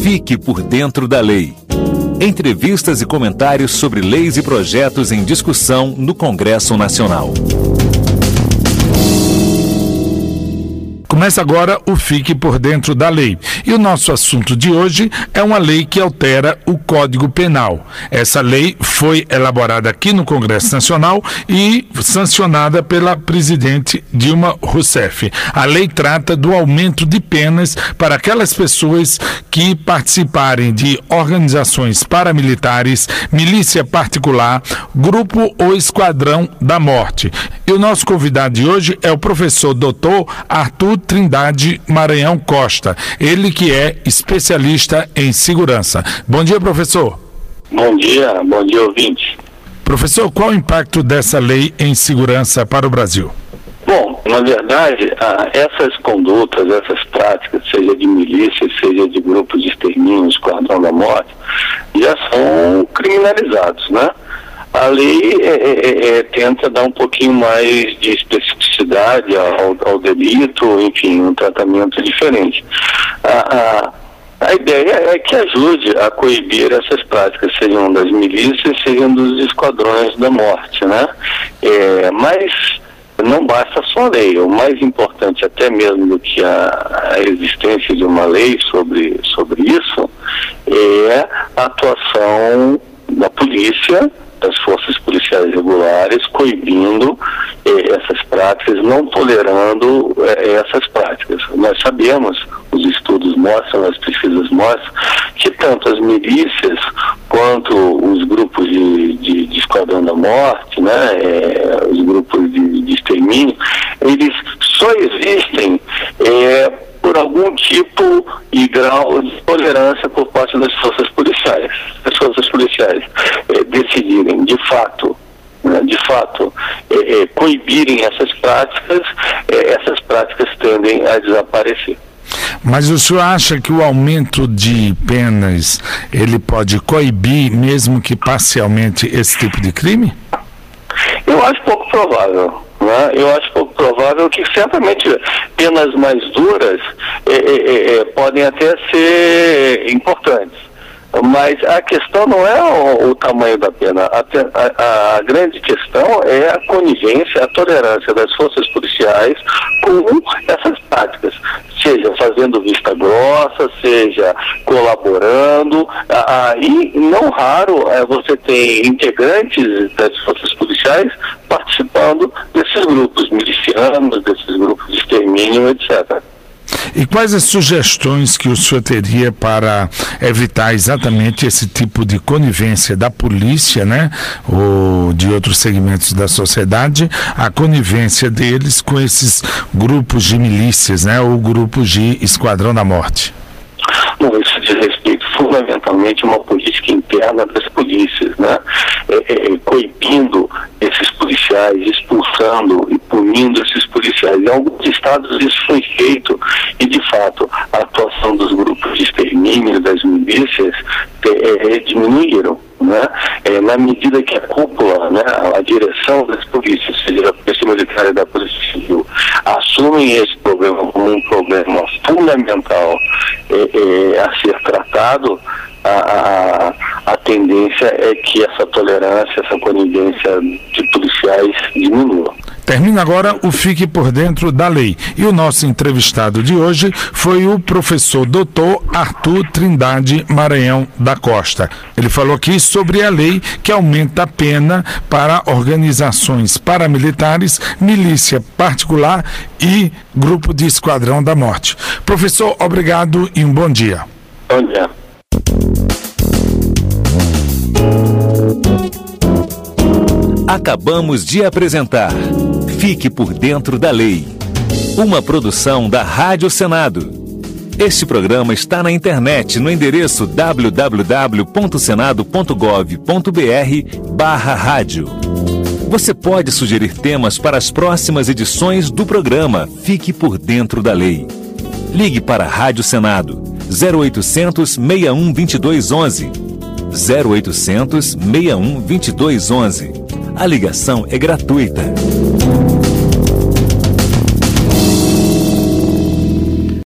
Fique por dentro da lei. Entrevistas e comentários sobre leis e projetos em discussão no Congresso Nacional. Começa agora o Fique por Dentro da Lei. E o nosso assunto de hoje é uma lei que altera o Código Penal. Essa lei foi elaborada aqui no Congresso Nacional e sancionada pela presidente Dilma Rousseff. A lei trata do aumento de penas para aquelas pessoas que participarem de organizações paramilitares, milícia particular, grupo ou esquadrão da morte. E o nosso convidado de hoje é o professor Dr. Arthur Trindade Maranhão Costa, ele que é especialista em segurança. Bom dia, professor. Bom dia ouvinte. Professor, qual o impacto dessa lei em segurança para o Brasil? Bom, na verdade, essas condutas, essas práticas, seja de milícia, seja de grupos de extermínio, esquadrão da morte, já são criminalizados, né? A lei tenta dar um pouquinho mais de especificidade ao delito, enfim, um tratamento diferente. A ideia é que ajude a coibir essas práticas, sejam das milícias, sejam dos esquadrões da morte, né? Mas não basta só a lei. O mais importante, até mesmo do que a existência de uma lei sobre isso, é a atuação da polícia, das forças policiais regulares, coibindo essas práticas, não tolerando essas práticas. Nós sabemos, os estudos mostram, as pesquisas mostram, que tanto as milícias quanto os grupos de esquadrão da morte, né, os grupos de extermínio, eles só existem por algum tipo e grau de tolerância por parte das forças policiais. As forças policiais decidirem, de fato, coibirem essas práticas tendem a desaparecer. Mas o senhor acha que o aumento de penas, ele pode coibir, mesmo que parcialmente, esse tipo de crime? Eu acho pouco provável. Eu acho pouco provável que certamente penas mais duras podem até ser importantes. Mas a questão não é o tamanho da pena. A grande questão é a conivência, a tolerância das forças policiais com essas práticas. Seja fazendo vista grossa, seja colaborando. E não raro você tem integrantes das forças policiais participando desses grupos milicianos, desses grupos de extermínio, etc. E quais as sugestões que o senhor teria para evitar exatamente esse tipo de conivência da polícia, né, ou de outros segmentos da sociedade, a conivência deles com esses grupos de milícias, né, ou grupos de esquadrão da morte? Bom, isso diz respeito fundamentalmente a uma política interna das polícias, né? Coibindo esses policiais, expulsando e punindo esses policiais. Em alguns estados isso foi feito e, de fato, a atuação dos grupos de extermínio, das milícias, diminuíram, né? Na medida que a cúpula, né, a direção das polícias, seja da Polícia Militar e da Polícia Civil, assumem esse problema como um problema fundamental a ser tratado, a tendência é que essa tolerância, essa conivência de policiais diminua. Termina agora o Fique por Dentro da Lei. E o nosso entrevistado de hoje foi o professor Dr. Arthur Trindade Maranhão da Costa. Ele falou aqui sobre a lei que aumenta a pena para organizações paramilitares, milícia particular e grupo de esquadrão da morte. Professor, obrigado e um bom dia. Bom dia. Acabamos de apresentar Fique por Dentro da Lei, uma produção da Rádio Senado. Este programa está na internet no endereço www.senado.gov.br/rádio. Você pode sugerir temas para as próximas edições do programa Fique por Dentro da Lei. Ligue para a Rádio Senado 0800 61 2211. 0800 61 2211. A ligação é gratuita.